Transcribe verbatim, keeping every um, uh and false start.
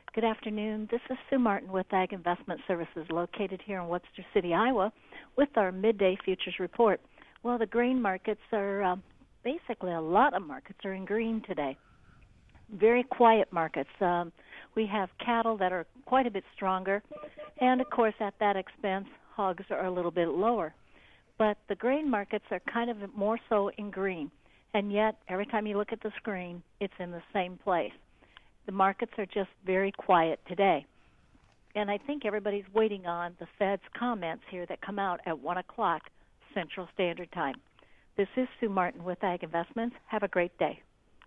Good afternoon. This is Sue Martin with Ag Investment Services located here in Webster City, Iowa, with our midday futures report. Well, the grain markets are uh, basically a lot of markets are in green today. Very quiet markets. Um, we have cattle that are quite a bit stronger, and of course, at that expense, hogs are a little bit lower. But the grain markets are kind of more so in green, and yet every time you look at the screen, it's in the same place. The markets are just very quiet today. And I think everybody's waiting on the Fed's comments here that come out at one o'clock Central Standard Time. This is Sue Martin with Ag Investments. Have a great day.